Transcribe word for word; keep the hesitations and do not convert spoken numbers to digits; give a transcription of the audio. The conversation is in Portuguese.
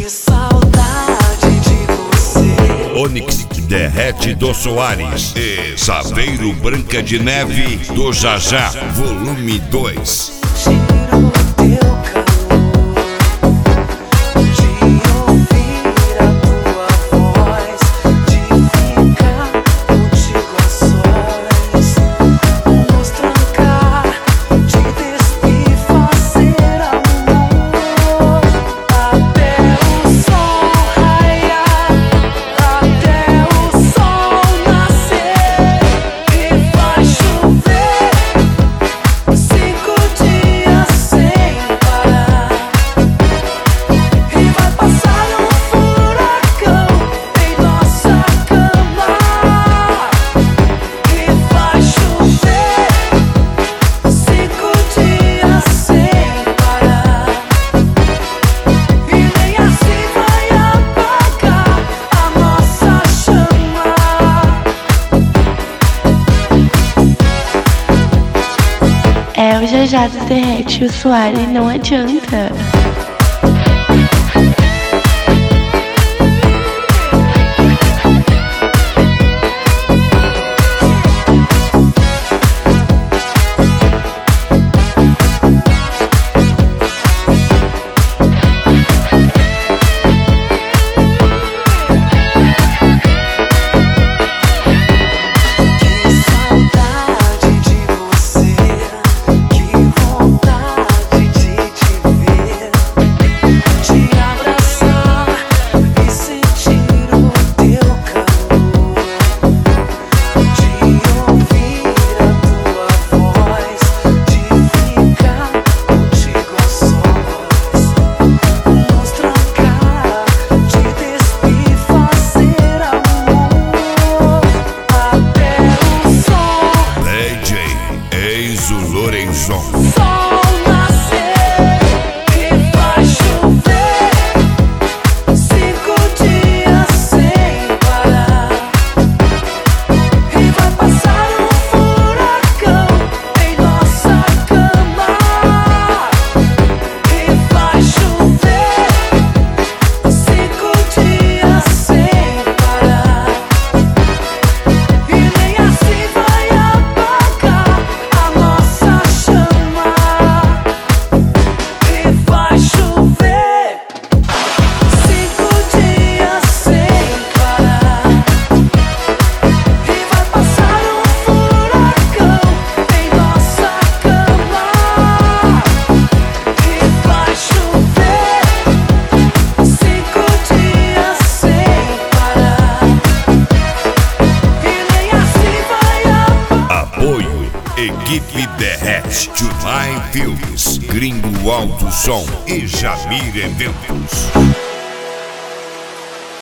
Que saudade de você. Onix Derrete do Soares e Saveiro Branca de Neve do Jajá, volume dois. Tiro teu calor, de ouvir a tua voz, de ficar contigo a sós, nos trancar, de despir e fazer amor, até o sol raiar, até o sol nascer, e vai chover cinco dias sem parar, e vai passar um furacão em nossa cama, e vai chover cinco dias sem parar, e nem assim vai apagar a nossa chama. É o Jajá do Derrete, o Soares não adianta. Que saudade de você, que vontade de te ver, te abraçar e sentir o teu calor, de ouvir a tua voz, de ficar contigo a sós, nos trancar, de despir e fazer amor, até o sol. D J Enzo Lorenzon. Sol nascer, e vai chover cinco dias sem parar, e vai passar um furacão em nossa cama, e vai chover cinco dias sem parar, e nem assim vai apagar a nossa chama, e vai chover cinco dias sem parar, e vai passar um furacão em nossa cama, e vai chover cinco dias sem parar, e nem assim vai apagar. Apoio Equipe Derrete, July Filmes, Gringo Alto Som e Jamir Eventos.